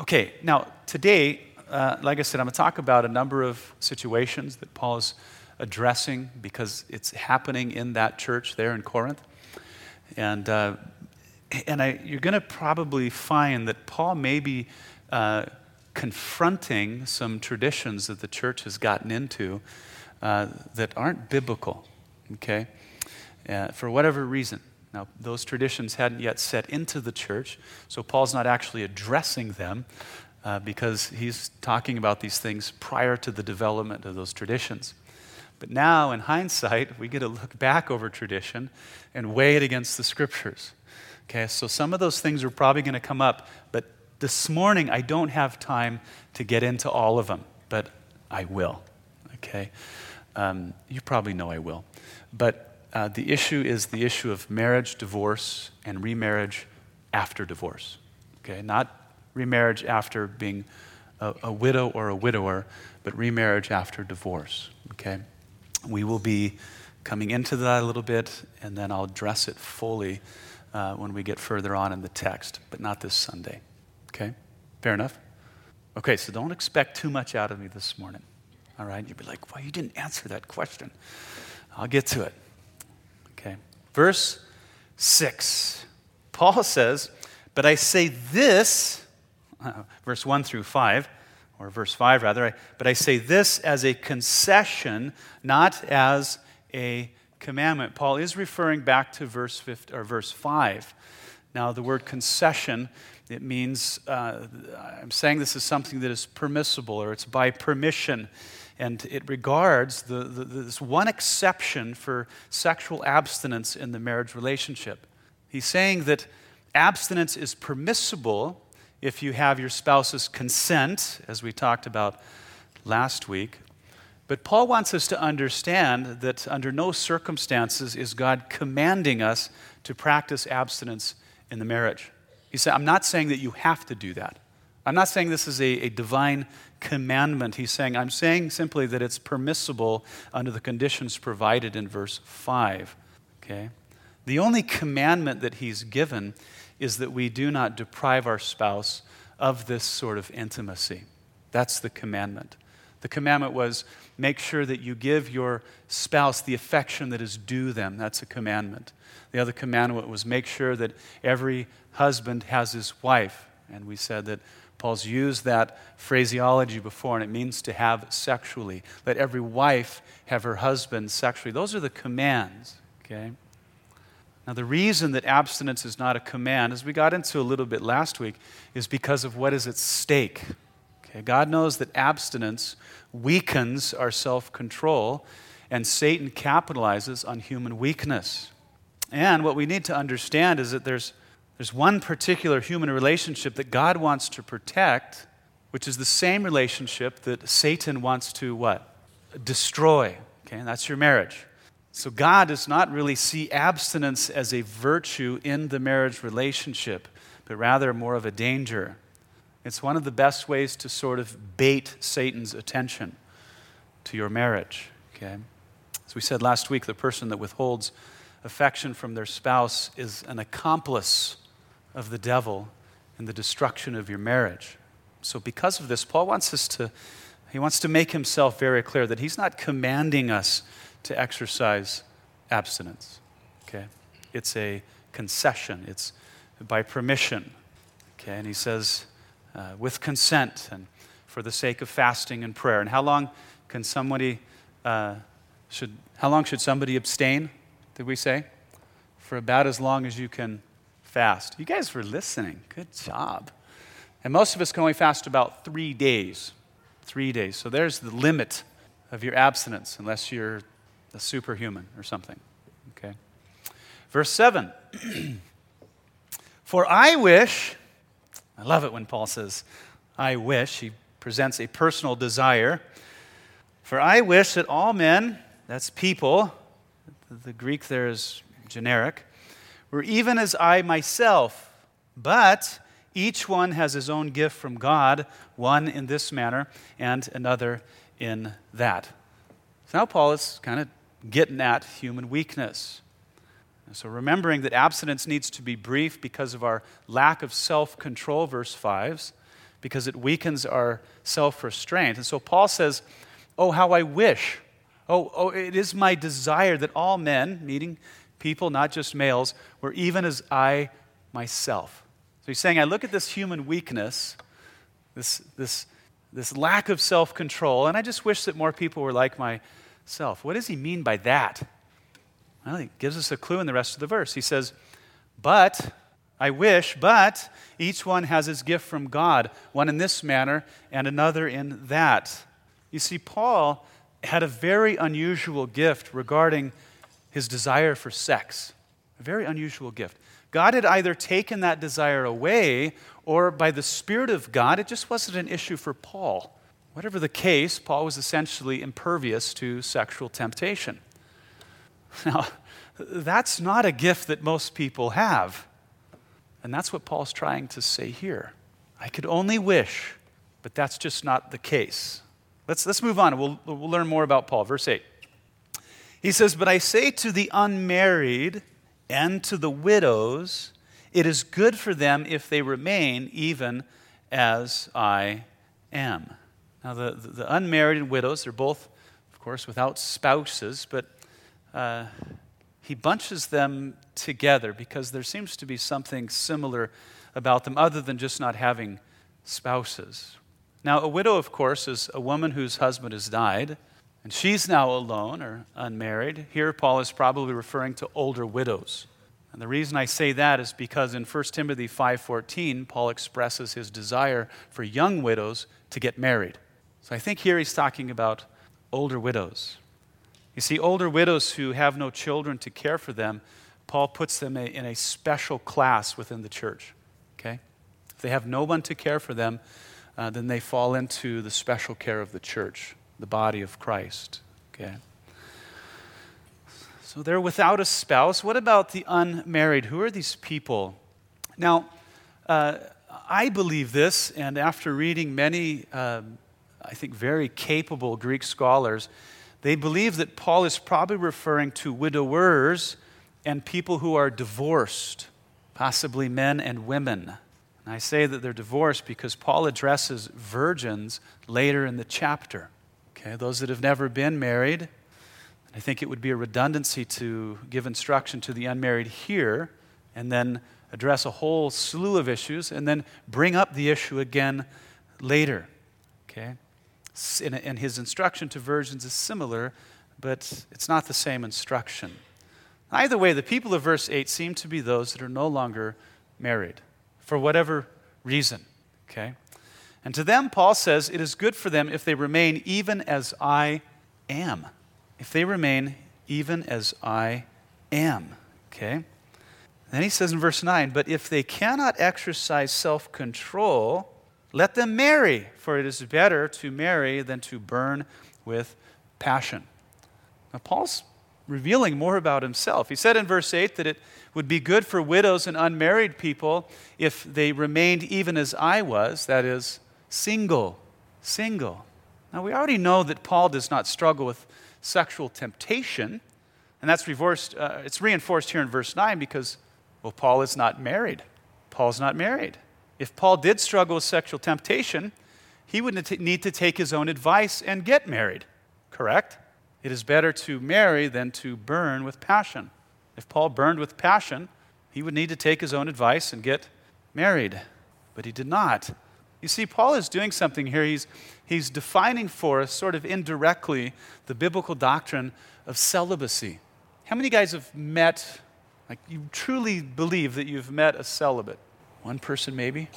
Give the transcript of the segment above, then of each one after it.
Okay, now today, like I said, I'm going to talk about a number of situations that Paul is addressing because it's happening in that church there in Corinth. And you're going to probably find that Paul may be confronting some traditions that the church has gotten into that aren't biblical, okay, for whatever reason. Now, those traditions hadn't yet set into the church, so Paul's not actually addressing them because he's talking about these things prior to the development of those traditions. But now, in hindsight, we get to look back over tradition and weigh it against the Scriptures. Okay, so some of those things are probably going to come up, but this morning I don't have time to get into all of them, but I will. Okay, you probably know I will. But the issue is the issue of marriage, divorce, and remarriage after divorce. Okay, not remarriage after being a widow or a widower, but remarriage after divorce. Okay, we will be coming into that a little bit, and then I'll address it fully when we get further on in the text, but not this Sunday. Okay, fair enough? Okay, so don't expect too much out of me this morning. All right, you'll be like, well, you didn't answer that question. I'll get to it. Okay, verse 6. Paul says, but I say this, verse 1 through 5, or verse 5 rather, but I say this as a concession, not as a commandment. Paul is referring back to verse 5. Now, the word concession, it means, I'm saying this is something that is permissible, or it's by permission. And it regards this one exception for sexual abstinence in the marriage relationship. He's saying that abstinence is permissible if you have your spouse's consent, as we talked about last week. But Paul wants us to understand that under no circumstances is God commanding us to practice abstinence in the marriage. He said, I'm not saying that you have to do that. I'm not saying this is a divine commandment. I'm saying simply that it's permissible under the conditions provided in verse 5. Okay? The only commandment that he's given is that we do not deprive our spouse of this sort of intimacy. That's the commandment. The commandment was make sure that you give your spouse the affection that is due them. That's a commandment. The other commandment was make sure that every husband has his wife. And we said that Paul's used that phraseology before, and it means to have sexually. Let every wife have her husband sexually. Those are the commands, okay? Now, the reason that abstinence is not a command, as we got into a little bit last week, is because of what is at stake. Okay? God knows that abstinence weakens our self-control, and Satan capitalizes on human weakness. And what we need to understand is that there's one particular human relationship that God wants to protect, which is the same relationship that Satan wants to what? Destroy. Okay, and that's your marriage. So God does not really see abstinence as a virtue in the marriage relationship, but rather more of a danger. It's one of the best ways to sort of bait Satan's attention to your marriage. Okay? As we said last week, the person that withholds affection from their spouse is an accomplice of the devil in the destruction of your marriage. So because of this, Paul wants to make himself very clear that he's not commanding us to exercise abstinence. Okay? It's a concession. It's by permission. Okay? And he says, with consent and for the sake of fasting and prayer. And how long should somebody abstain, did we say? For about as long as you can fast. You guys were listening. Good job. And most of us can only fast about 3 days. 3 days. So there's the limit of your abstinence, unless you're a superhuman or something. Okay. Verse 7. For I wish, I love it when Paul says, I wish. He presents a personal desire. For I wish that all men, that's people, the Greek there is generic, were even as I myself, but each one has his own gift from God, one in this manner and another in that. So now Paul is kind of getting at human weakness. So remembering that abstinence needs to be brief because of our lack of self-control, verse 5, because it weakens our self-restraint. And so Paul says, oh, how I wish. Oh, it is my desire that all men, meaning people, not just males, were even as I myself. So he's saying, I look at this human weakness, this lack of self-control, and I just wish that more people were like myself. What does he mean by that? Well, he gives us a clue in the rest of the verse. He says, but each one has his gift from God, one in this manner and another in that. You see, Paul had a very unusual gift regarding his desire for sex. A very unusual gift. God had either taken that desire away, or by the Spirit of God, it just wasn't an issue for Paul. Whatever the case, Paul was essentially impervious to sexual temptation. Now, that's not a gift that most people have. And that's what Paul's trying to say here. I could only wish, but that's just not the case. Let's move on. We'll learn more about Paul. Verse 8. He says, but I say to the unmarried and to the widows, it is good for them if they remain even as I am. Now, the unmarried and widows, they're both, of course, without spouses, but he bunches them together because there seems to be something similar about them other than just not having spouses. Now, a widow, of course, is a woman whose husband has died, and she's now alone or unmarried. Here, Paul is probably referring to older widows. And the reason I say that is because in 1 Timothy 5:14, Paul expresses his desire for young widows to get married. So I think here he's talking about older widows. You see, older widows who have no children to care for them, Paul puts them in a special class within the church. Okay? If they have no one to care for them, then they fall into the special care of the church, the body of Christ. Okay? So they're without a spouse. What about the unmarried? Who are these people? Now, I believe this, and after reading many, I think, very capable Greek scholars, they believe that Paul is probably referring to widowers and people who are divorced, possibly men and women. And I say that they're divorced because Paul addresses virgins later in the chapter. Okay, those that have never been married. I think it would be a redundancy to give instruction to the unmarried here and then address a whole slew of issues and then bring up the issue again later. Okay? And his instruction to virgins is similar, but it's not the same instruction. Either way, the people of verse 8 seem to be those that are no longer married, for whatever reason. Okay? And to them, Paul says, it is good for them if they remain even as I am. If they remain even as I am. Okay? Then he says in verse 9, but if they cannot exercise self-control, let them marry, for it is better to marry than to burn with passion. Now, Paul's revealing more about himself. He said in verse 8 that it would be good for widows and unmarried people if they remained even as I was, that is, single. Single. Now, we already know that Paul does not struggle with sexual temptation, and that's it's reinforced here in verse 9 because, well, Paul is not married. Paul's not married. If Paul did struggle with sexual temptation, he would need to take his own advice and get married, correct? It is better to marry than to burn with passion. If Paul burned with passion, he would need to take his own advice and get married, but he did not. You see, Paul is doing something here. He's defining for us, sort of indirectly, the biblical doctrine of celibacy. How many guys have met, like you truly believe that you've met a celibate? One person maybe?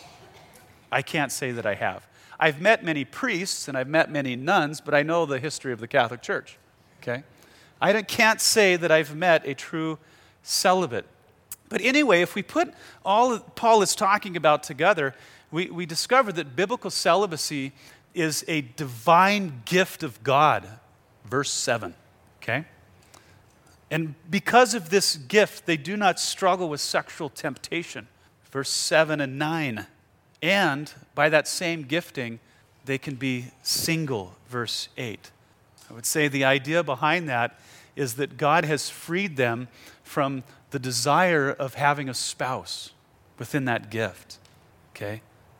I can't say that I have. I've met many priests and I've met many nuns, but I know the history of the Catholic Church. Okay? I can't say that I've met a true celibate. But anyway, if we put all that Paul is talking about together, we discover that biblical celibacy is a divine gift of God. Verse 7. Okay? And because of this gift, they do not struggle with sexual temptation. Verse 7 and 9. And by that same gifting, they can be single. Verse 8. I would say the idea behind that is that God has freed them from the desire of having a spouse within that gift. Okay?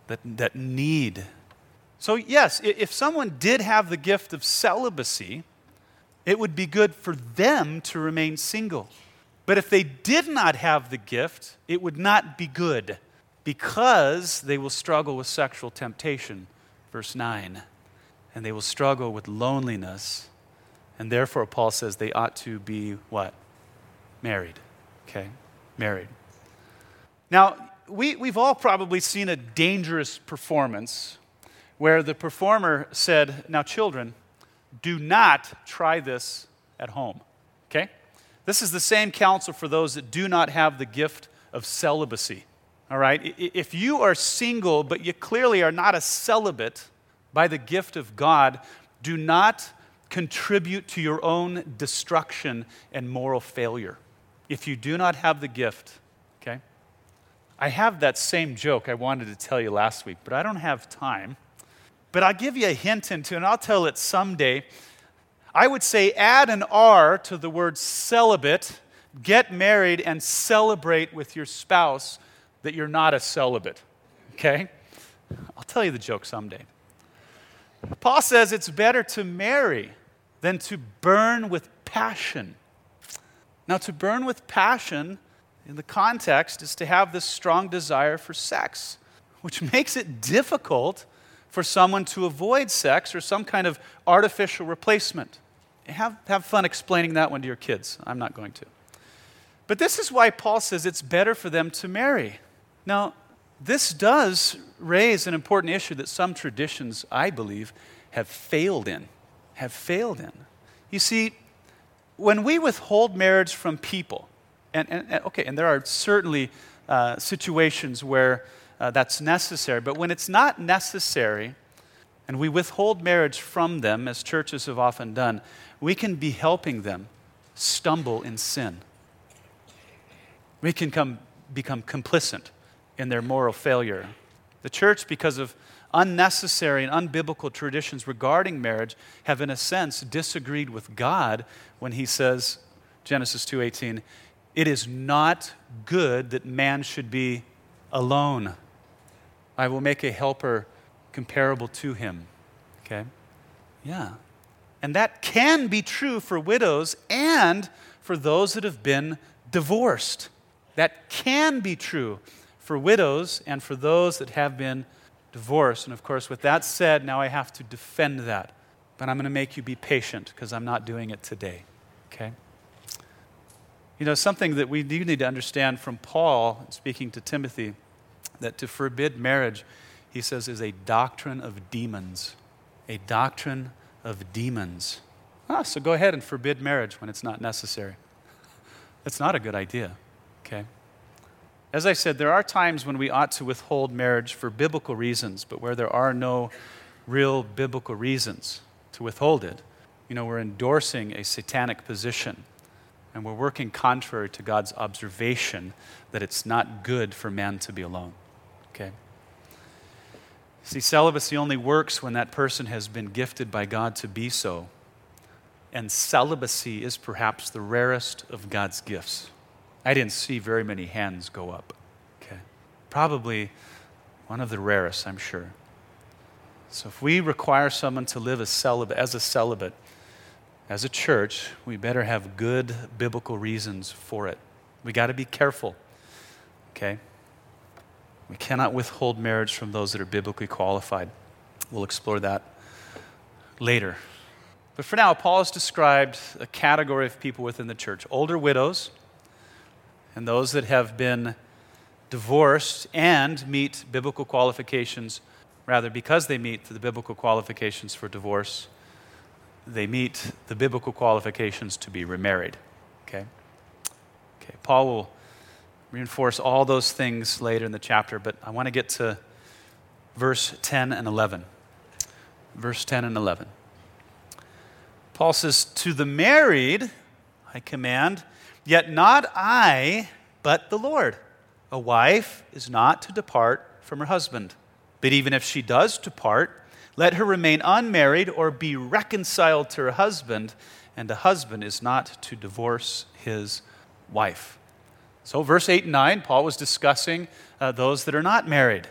that need. So yes, if someone did have the gift of celibacy, it would be good for them to remain single. But if they did not have the gift, it would not be good because they will struggle with sexual temptation, verse 9. And they will struggle with loneliness. And therefore, Paul says they ought to be what? Married. Okay? Married. Now, we've all probably seen a dangerous performance where the performer said, now children, do not try this at home. Okay? This is the same counsel for those that do not have the gift of celibacy. All right? If you are single, but you clearly are not a celibate by the gift of God, do not contribute to your own destruction and moral failure. If you do not have the gift, okay? I have that same joke I wanted to tell you last week, but I don't have time. But I'll give you a hint into it, and I'll tell it someday. I would say add an R to the word celibate, get married, and celebrate with your spouse that you're not a celibate, okay? I'll tell you the joke someday. Paul says it's better to marry than to burn with passion. Now, to burn with passion in the context is to have this strong desire for sex, which makes it difficult for someone to avoid sex or some kind of artificial replacement. Have fun explaining that one to your kids. I'm not going to. But this is why Paul says it's better for them to marry. Now, this does raise an important issue that some traditions, I believe, have failed in. You see, when we withhold marriage from people, and there are certainly situations where that's necessary, but when it's not necessary and we withhold marriage from them, as churches have often done, we can be helping them stumble in sin. We can become complicit in their moral failure. The church, because of unnecessary and unbiblical traditions regarding marriage, have in a sense disagreed with God when he says, Genesis 2:18, it is not good that man should be alone. I will make a helper comparable to him. Okay? Yeah. And that can be true for widows and for those that have been divorced. That can be true for widows and for those that have been divorced. And of course, with that said, now I have to defend that. But I'm going to make you be patient because I'm not doing it today. Okay? You know, something that we do need to understand from Paul, speaking to Timothy, that to forbid marriage, he says, is a doctrine of demons. A doctrine of demons. So go ahead and forbid marriage when it's not necessary. That's not a good idea. Okay? As I said, there are times when we ought to withhold marriage for biblical reasons, but where there are no real biblical reasons to withhold it, you know, we're endorsing a satanic position, and we're working contrary to God's observation that it's not good for man to be alone. Okay? See, celibacy only works when that person has been gifted by God to be so, and celibacy is perhaps the rarest of God's gifts. I didn't see very many hands go up. Okay. Probably one of the rarest, I'm sure. So if we require someone to live as a celibate, as a church, we better have good biblical reasons for it. We got to be careful. Okay? We cannot withhold marriage from those that are biblically qualified. We'll explore that later. But for now, Paul has described a category of people within the church: older widows, and those that have been divorced and meet biblical qualifications, rather, because they meet the biblical qualifications for divorce, they meet the biblical qualifications to be remarried. Okay? Paul will reinforce all those things later in the chapter, but I want to get to verse 10 and 11. Verse 10 and 11. Paul says, "To the married I command, yet not I, but the Lord. A wife is not to depart from her husband. But even if she does depart, let her remain unmarried or be reconciled to her husband, and a husband is not to divorce his wife." So verse 8 and 9, Paul was discussing those that are not married.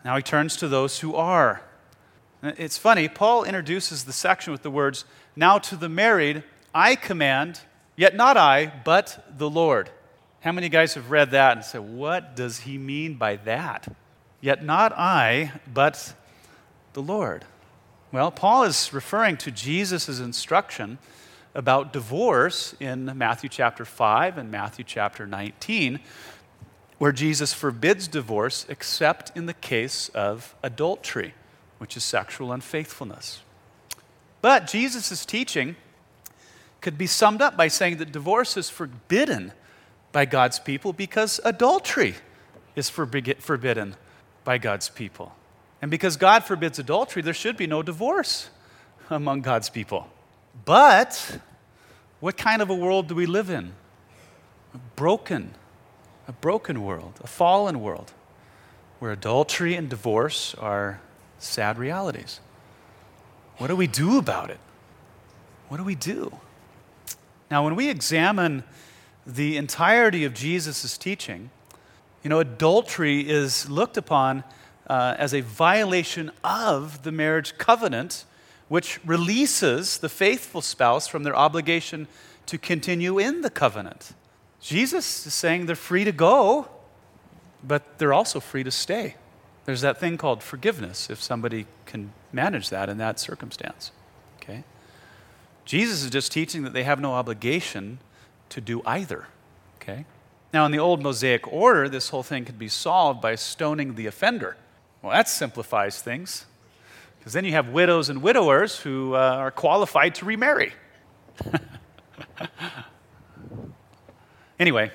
Now he turns to those who are. It's funny, Paul introduces the section with the words, "Now to the married, I command, yet not I, but the Lord." How many guys have read that and said, what does he mean by that? Yet not I, but the Lord. Well, Paul is referring to Jesus' instruction about divorce in Matthew chapter 5 and Matthew chapter 19, where Jesus forbids divorce except in the case of adultery, which is sexual unfaithfulness. But Jesus' teaching could be summed up by saying that divorce is forbidden by God's people because adultery is forbidden by God's people. And because God forbids adultery, there should be no divorce among God's people. But what kind of a world do we live in? A broken world, a fallen world, where adultery and divorce are sad realities. What do we do about it? What do we do? Now, when we examine the entirety of Jesus' teaching, adultery is looked upon as a violation of the marriage covenant, which releases the faithful spouse from their obligation to continue in the covenant. Jesus is saying they're free to go, but they're also free to stay. There's that thing called forgiveness, if somebody can manage that in that circumstance. Okay? Jesus is just teaching that they have no obligation to do either. Okay? Now, in the old Mosaic order, this whole thing could be solved by stoning the offender. Well, that simplifies things, because then you have widows and widowers who are qualified to remarry. Anyway,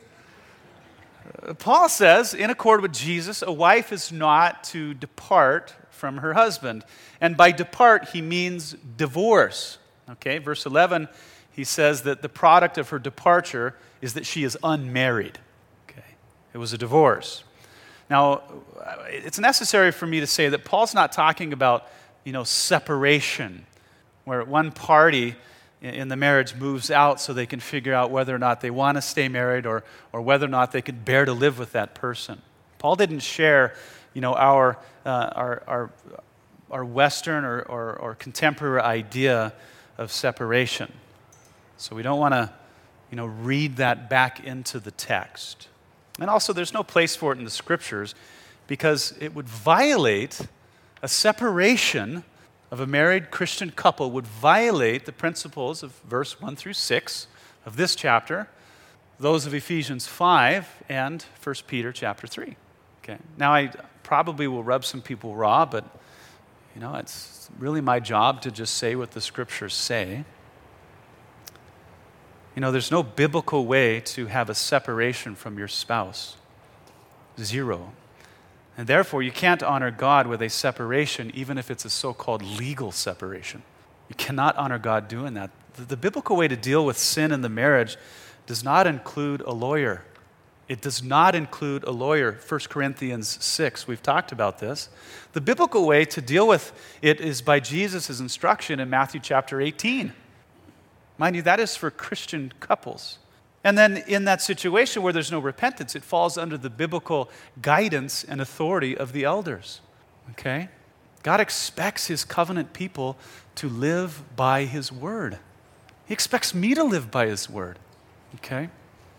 Paul says, in accord with Jesus, a wife is not to depart from her husband. And by depart, he means divorce. Okay, verse 11, he says that the product of her departure is that she is unmarried. Okay, it was a divorce. Now, it's necessary for me to say that Paul's not talking about, separation, where one party in the marriage moves out so they can figure out whether or not they want to stay married or whether or not they can bear to live with that person. Paul didn't share, our Western or contemporary idea of separation. So we don't want to, read that back into the text. And also, there's no place for it in the Scriptures because it would violate a separation of a married Christian couple would violate the principles of verse 1 through 6 of this chapter, those of Ephesians 5 and 1 Peter chapter 3. Okay. Now, I probably will rub some people raw, but, it's really my job to just say what the Scriptures say. There's no biblical way to have a separation from your spouse. Zero. And therefore, you can't honor God with a separation, even if it's a so-called legal separation. You cannot honor God doing that. The biblical way to deal with sin in the marriage does not include a lawyer. It does not include a lawyer. 1 Corinthians 6, we've talked about this. The biblical way to deal with it is by Jesus' instruction in Matthew chapter 18. Mind you, that is for Christian couples. And then in that situation where there's no repentance, it falls under the biblical guidance and authority of the elders. Okay? God expects his covenant people to live by his word. He expects me to live by his word. Okay?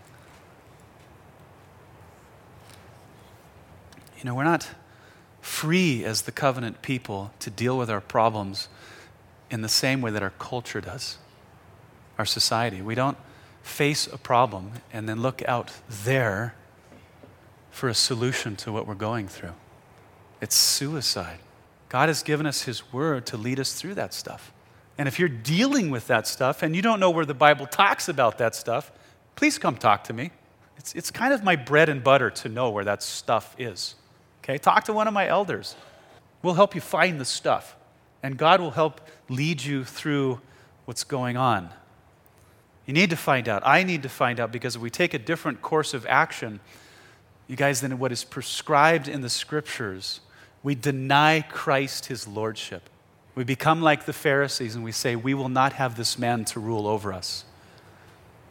We're not free as the covenant people to deal with our problems in the same way that our culture does, our society. We don't face a problem and then look out there for a solution to what we're going through. It's suicide. God has given us his word to lead us through that stuff. And if you're dealing with that stuff and you don't know where the Bible talks about that stuff, please come talk to me. It's kind of my bread and butter to know where that stuff is. Okay? Talk to one of my elders. We'll help you find the stuff. And God will help lead you through what's going on. You need to find out. I need to find out, because if we take a different course of action, you guys, than what is prescribed in the Scriptures, we deny Christ his lordship. We become like the Pharisees and we say, we will not have this man to rule over us.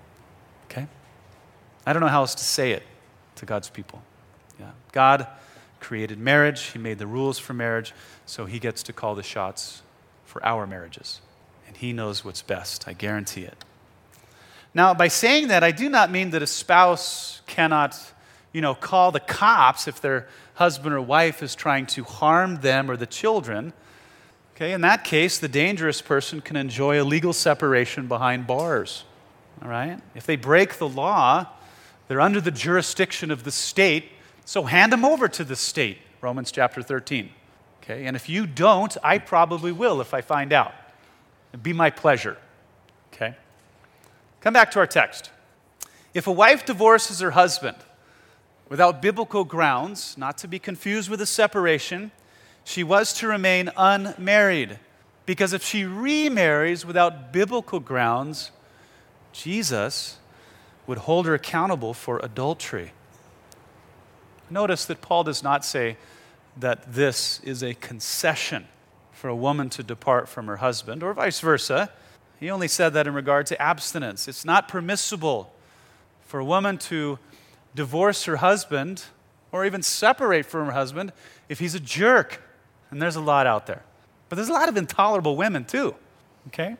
Okay? I don't know how else to say it to God's people. Yeah. God created marriage. He made the rules for marriage, so he gets to call the shots for our marriages. And he knows what's best. I guarantee it. Now, by saying that, I do not mean that a spouse cannot, call the cops if their husband or wife is trying to harm them or the children. Okay, in that case, the dangerous person can enjoy a legal separation behind bars. All right? If they break the law, they're under the jurisdiction of the state, so hand them over to the state, Romans chapter 13. Okay, and if you don't, I probably will if I find out. It'd be my pleasure. Okay? Come back to our text. If a wife divorces her husband without biblical grounds, not to be confused with a separation, she was to remain unmarried. Because if she remarries without biblical grounds, Jesus would hold her accountable for adultery. Notice that Paul does not say that this is a concession for a woman to depart from her husband, or vice versa. He only said that in regard to abstinence. It's not permissible for a woman to divorce her husband or even separate from her husband if he's a jerk. And there's a lot out there. But there's a lot of intolerable women too. Okay?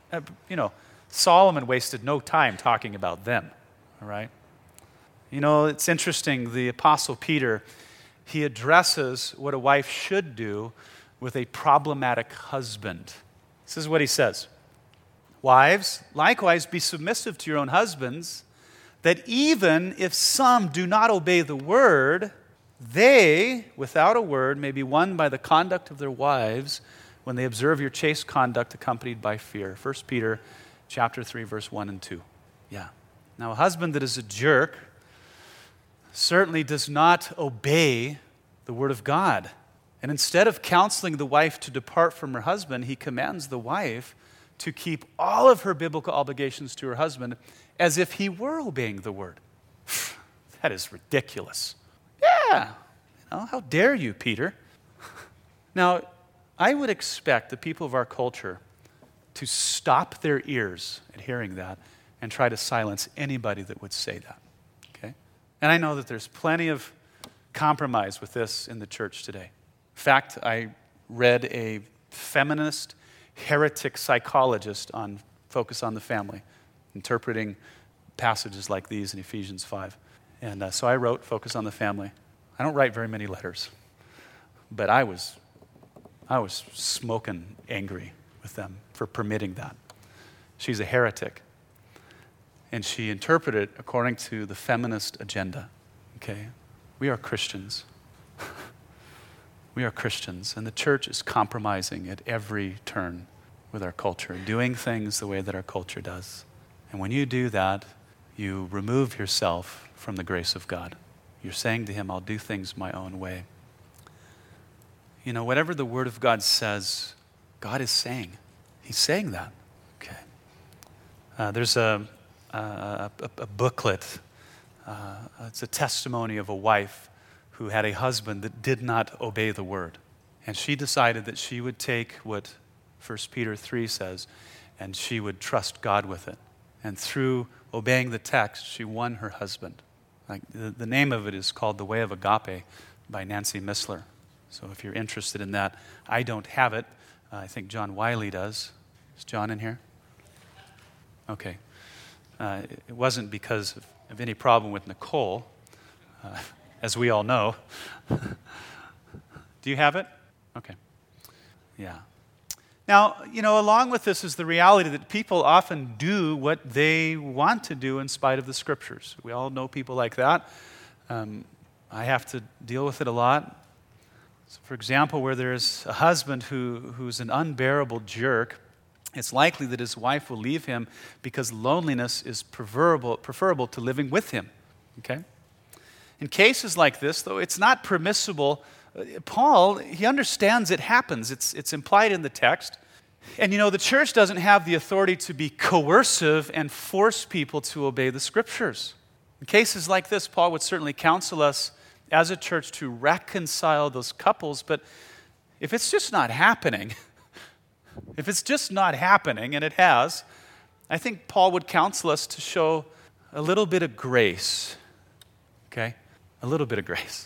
Solomon wasted no time talking about them. All right? It's interesting. The Apostle Peter, he addresses what a wife should do with a problematic husband. This is what he says. Wives, likewise be submissive to your own husbands, that even if some do not obey the word, they, without a word, may be won by the conduct of their wives when they observe your chaste conduct accompanied by fear. 1 Peter chapter 3, verse 1 and 2. Yeah. Now, a husband that is a jerk certainly does not obey the word of God. And instead of counseling the wife to depart from her husband, he commands the wife to keep all of her biblical obligations to her husband as if he were obeying the word. That is ridiculous. Yeah, how dare you, Peter? Now, I would expect the people of our culture to stop their ears at hearing that and try to silence anybody that would say that. Okay? And I know that there's plenty of compromise with this in the church today. In fact, I read a feminist heretic psychologist on Focus on the Family, interpreting passages like these in Ephesians 5. And so I wrote Focus on the Family. I don't write very many letters, but I was smoking angry with them for permitting that. She's a heretic, and she interpreted it according to the feminist agenda. Okay? We are Christians. We are Christians, and the church is compromising at every turn with our culture, doing things the way that our culture does. And when you do that, you remove yourself from the grace of God. You're saying to him, I'll do things my own way. Whatever the Word of God says, God is saying. He's saying that. Okay. There's a booklet. It's a testimony of a wife who had a husband that did not obey the word. And she decided that she would take what 1 Peter 3 says, and she would trust God with it. And through obeying the text, she won her husband. The name of it is called The Way of Agape by Nancy Missler. So if you're interested in that, I don't have it. I think John Wiley does. Is John in here? Okay. It wasn't because of any problem with Nicole. As we all know. Do you have it? Okay. Yeah. Now, along with this is the reality that people often do what they want to do in spite of the Scriptures. We all know people like that. I have to deal with it a lot. So for example, where there's a husband who's an unbearable jerk, it's likely that his wife will leave him because loneliness is preferable to living with him. Okay? In cases like this, though, it's not permissible. Paul, he understands it happens. It's implied in the text. And the church doesn't have the authority to be coercive and force people to obey the Scriptures. In cases like this, Paul would certainly counsel us as a church to reconcile those couples. But if it's just not happening, and it has, I think Paul would counsel us to show a little bit of grace. Okay? A little bit of grace.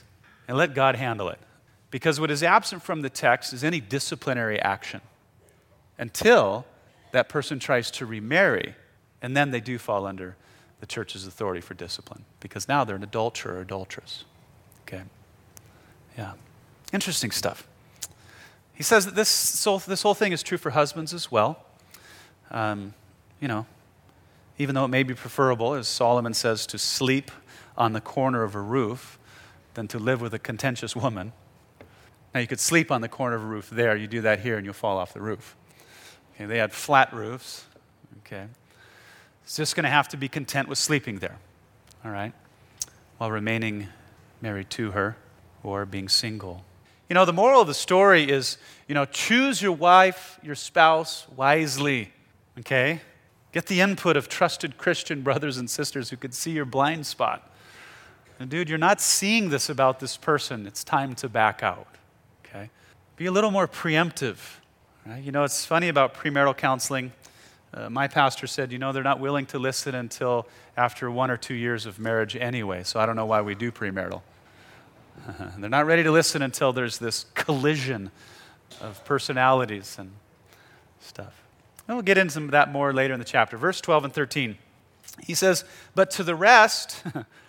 and let God handle it. Because what is absent from the text is any disciplinary action until that person tries to remarry, and then they do fall under the church's authority for discipline, because now they're an adulterer or adulteress. Okay? Yeah. Interesting stuff. He says that this whole thing is true for husbands as well. Even though it may be preferable, as Solomon says, to sleep on the corner of a roof than to live with a contentious woman. Now, you could sleep on the corner of a roof there. You do that here, and you'll fall off the roof. Okay, they had flat roofs. Okay, it's just going to have to be content with sleeping there, all right, while remaining married to her or being single. The moral of the story is, choose your wife, your spouse wisely, okay? Get the input of trusted Christian brothers and sisters who could see your blind spot. And dude, you're not seeing this about this person. It's time to back out, okay? Be a little more preemptive, right? It's funny about premarital counseling. My pastor said, they're not willing to listen until after 1 or 2 years of marriage anyway, so I don't know why we do premarital. They're not ready to listen until there's this collision of personalities and stuff. And we'll get into that more later in the chapter. Verse 12 and 13. He says, "But to the rest,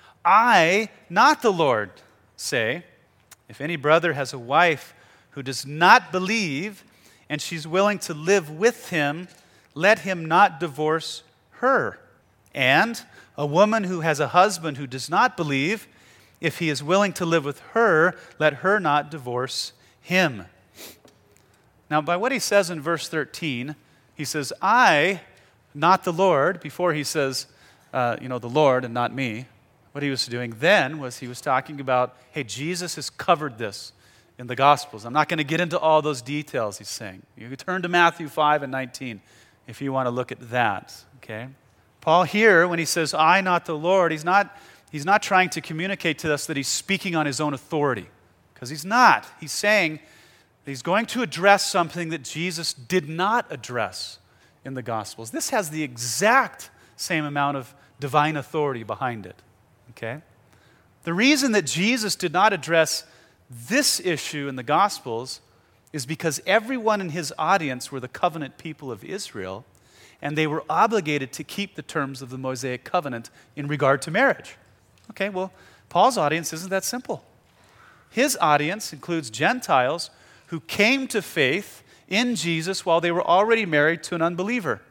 I, not the Lord, say, if any brother has a wife who does not believe and she's willing to live with him, let him not divorce her. And a woman who has a husband who does not believe, if he is willing to live with her, let her not divorce him." Now, by what he says in verse 13, he says, I, not the Lord, before he says, the Lord and not me. What he was doing then was he was talking about, hey, Jesus has covered this in the Gospels. I'm not going to get into all those details, he's saying. You can turn to Matthew 5 and 19 if you want to look at that, okay? Paul here, when he says, I, not the Lord, he's not trying to communicate to us that he's speaking on his own authority, because he's not. He's saying that he's going to address something that Jesus did not address in the Gospels. This has the exact same amount of divine authority behind it, okay? The reason that Jesus did not address this issue in the Gospels is because everyone in his audience were the covenant people of Israel, and they were obligated to keep the terms of the Mosaic covenant in regard to marriage. Okay, well, Paul's audience isn't that simple. His audience includes Gentiles who came to faith in Jesus while they were already married to an unbeliever.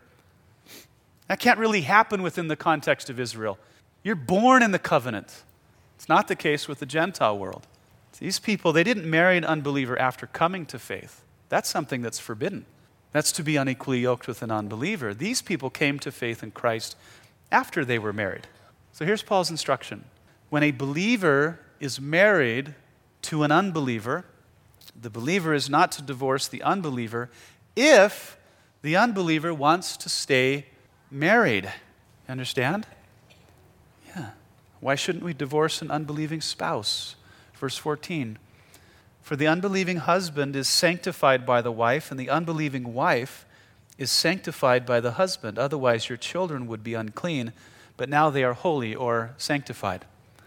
That can't really happen within the context of Israel. You're born in the covenant. It's not the case with the Gentile world. These people, they didn't marry an unbeliever after coming to faith. That's something that's forbidden. That's to be unequally yoked with an unbeliever. These people came to faith in Christ after they were married. So here's Paul's instruction. When a believer is married to an unbeliever, the believer is not to divorce the unbeliever if the unbeliever wants to stay married. You understand? Yeah. Why shouldn't we divorce an unbelieving spouse? Verse 14. For the unbelieving husband is sanctified by the wife, and the unbelieving wife is sanctified by the husband. Otherwise, your children would be unclean, but now they are holy or sanctified.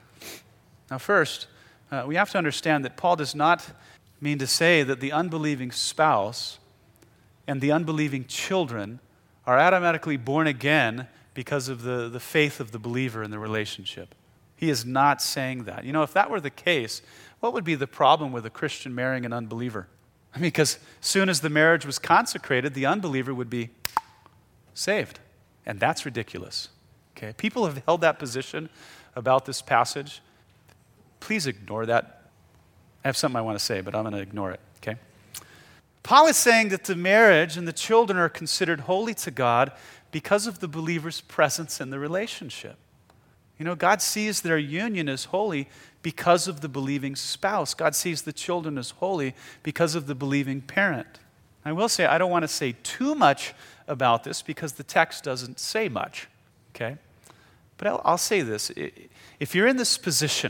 Now, first, we have to understand that Paul does not mean to say that the unbelieving spouse and the unbelieving children are automatically born again because of the faith of the believer in the relationship. He is not saying that. If that were the case, what would be the problem with a Christian marrying an unbeliever? Because as soon as the marriage was consecrated, the unbeliever would be saved. And that's ridiculous. Okay? People have held that position about this passage. Please ignore that. I have something I want to say, but I'm going to ignore it. Okay? Paul is saying that the marriage and the children are considered holy to God because of the believer's presence in the relationship. God sees their union as holy because of the believing spouse. God sees the children as holy because of the believing parent. I will say, I don't want to say too much about this because the text doesn't say much, okay? But I'll say this. If you're in this position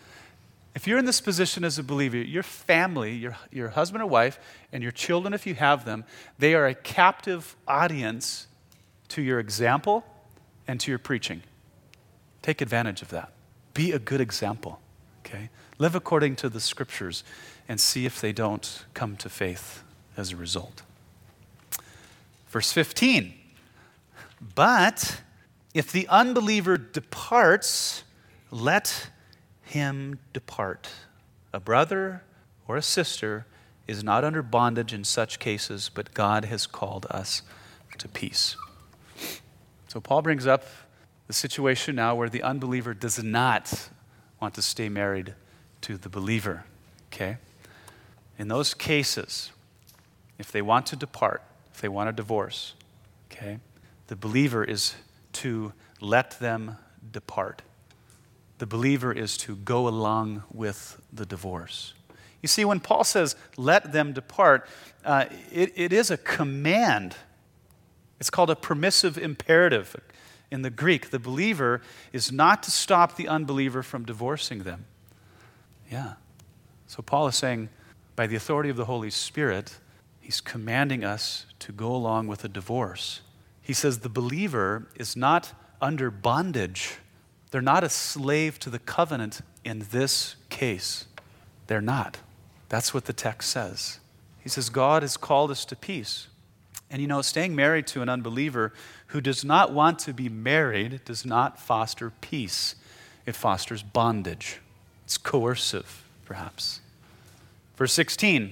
as a believer, your family, your husband or wife, and your children, if you have them, they are a captive audience to your example and to your preaching. Take advantage of that. Be a good example, okay? Live according to the Scriptures and see if they don't come to faith as a result. Verse 15, but if the unbeliever departs, let him depart. A brother or a sister is not under bondage in such cases, but God has called us to peace. So Paul brings up the situation now where the unbeliever does not want to stay married to the believer. Okay? In those cases, if they want to depart, if they want a divorce, okay, the believer is to let them depart. The believer is to go along with the divorce. You see, when Paul says, let them depart, it is a command. It's called a permissive imperative. In the Greek, the believer is not to stop the unbeliever from divorcing them. Yeah. So Paul is saying, by the authority of the Holy Spirit, he's commanding us to go along with a divorce. He says the believer is not under bondage. They're not a slave to the covenant in this case. They're not. That's what the text says. He says God has called us to peace. And you know, staying married to an unbeliever who does not want to be married does not foster peace. It fosters bondage. It's coercive, perhaps. Verse 16,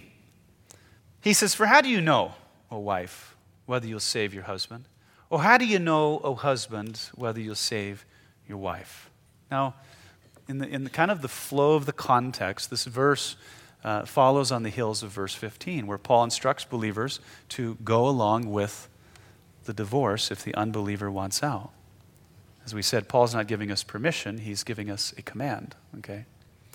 he says, for how do you know, O wife, whether you'll save your husband? Or how do you know, O husband, whether you'll save your wife? Now, in the kind of the flow of the context, this verse follows on the heels of verse 15, where Paul instructs believers to go along with the divorce if the unbeliever wants out. As we said, Paul's not giving us permission, he's giving us a command, okay?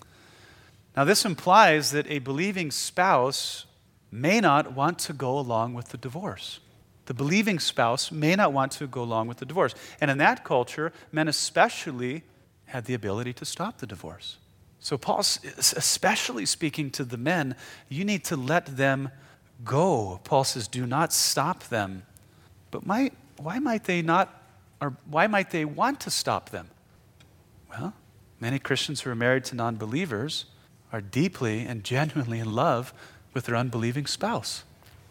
Now, this implies that a believing spouse may not want to go along with the divorce. The believing spouse may not want to go along with the divorce. And in that culture, men especially had the ability to stop the divorce. So Paul's especially speaking to the men, you need to let them go. Paul says, do not stop them. But why might they not, or why might they want to stop them? Well, many Christians who are married to non-believers are deeply and genuinely in love with their unbelieving spouse.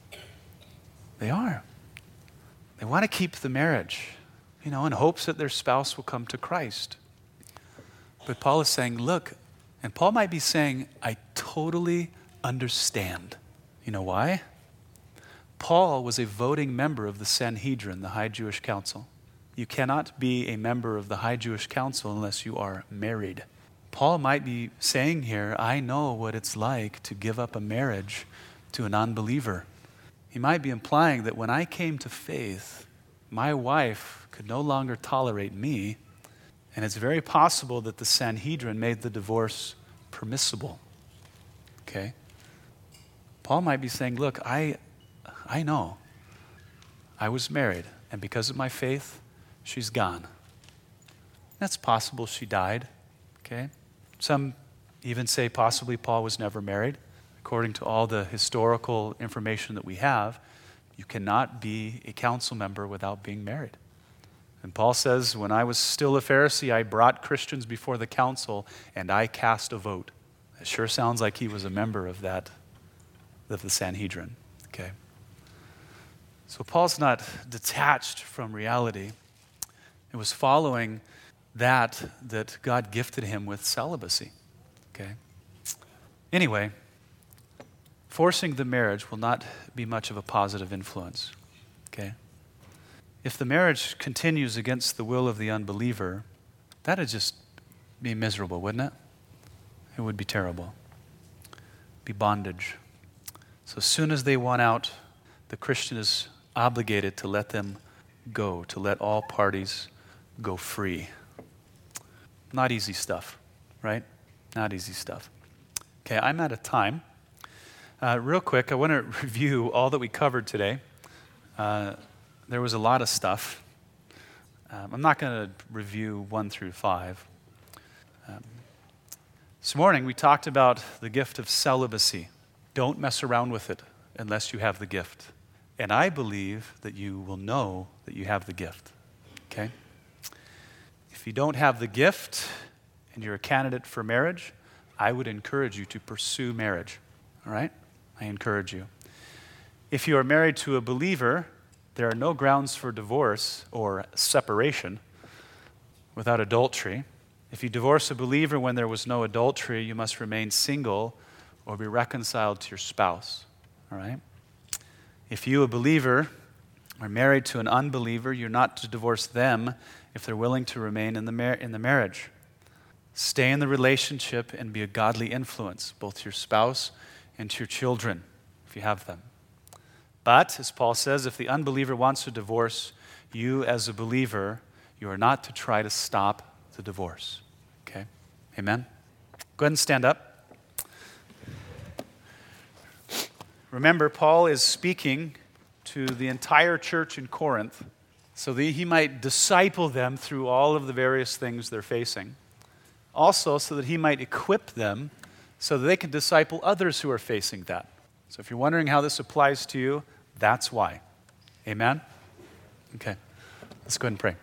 They are. They want to keep the marriage, in hopes that their spouse will come to Christ. But Paul is saying, look, and Paul might be saying, I totally understand. You know why? Paul was a voting member of the Sanhedrin, the High Jewish Council. You cannot be a member of the High Jewish Council unless you are married. Paul might be saying here, I know what it's like to give up a marriage to an unbeliever. He might be implying that when I came to faith, my wife could no longer tolerate me, and it's very possible that the Sanhedrin made the divorce permissible. Okay? Paul might be saying, look, I know. I was married, and because of my faith, she's gone. That's possible she died. Okay? Some even say possibly Paul was never married. According to all the historical information that we have, you cannot be a council member without being married. And Paul says, when I was still a Pharisee, I brought Christians before the council and I cast a vote. It sure sounds like he was a member of the Sanhedrin. Okay? So Paul's not detached from reality. It was following that God gifted him with celibacy. Okay? Anyway, forcing the marriage will not be much of a positive influence. Okay? If the marriage continues against the will of the unbeliever, that'd just be miserable, wouldn't it? It would be terrible. Be bondage. So as soon as they want out, the Christian is obligated to let them go, to let all parties go free. Not easy stuff, right? Not easy stuff. Okay, I'm out of time. Real quick, I want to review all that we covered today. There was a lot of stuff. I'm not going to review 1 through 5. This morning, we talked about the gift of celibacy. Don't mess around with it unless you have the gift. And I believe that you will know that you have the gift. Okay? If you don't have the gift and you're a candidate for marriage, I would encourage you to pursue marriage. All right? I encourage you. If you are married to a believer, there are no grounds for divorce or separation without adultery. If you divorce a believer when there was no adultery, you must remain single or be reconciled to your spouse. All right? If you, a believer, are married to an unbeliever, you're not to divorce them if they're willing to remain in the marriage. Stay in the relationship and be a godly influence, both to your spouse and to your children, if you have them. But, as Paul says, if the unbeliever wants to divorce, you as a believer, you are not to try to stop the divorce. Okay? Amen? Go ahead and stand up. Remember, Paul is speaking to the entire church in Corinth so that he might disciple them through all of the various things they're facing. Also, so that he might equip them so that they can disciple others who are facing that. So if you're wondering how this applies to you, that's why. Amen? Okay. Let's go ahead and pray.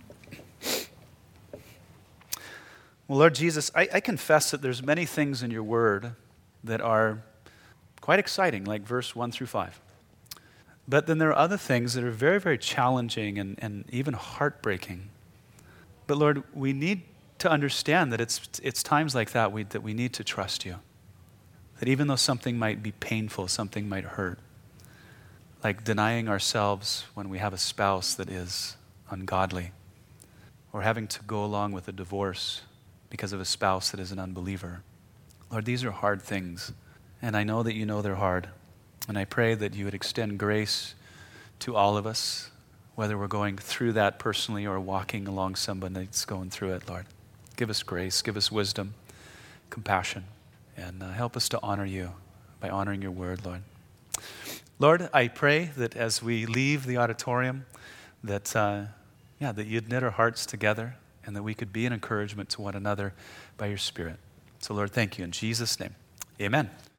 Well, Lord Jesus, I confess that there's many things in your word that are quite exciting, like verse 1 through 5. But then there are other things that are very, very challenging and even heartbreaking. But Lord, we need to understand that it's times like that we need to trust you. That even though something might be painful, something might hurt, like denying ourselves when we have a spouse that is ungodly, or having to go along with a divorce because of a spouse that is an unbeliever. Lord, these are hard things, and I know that you know they're hard. And I pray that you would extend grace to all of us, whether we're going through that personally or walking along someone that's going through it, Lord. Give us grace, give us wisdom, compassion, and help us to honor you by honoring your word, Lord. Lord, I pray that as we leave the auditorium, that you'd knit our hearts together and that we could be an encouragement to one another by your Spirit. So, Lord, thank you. In Jesus' name, amen.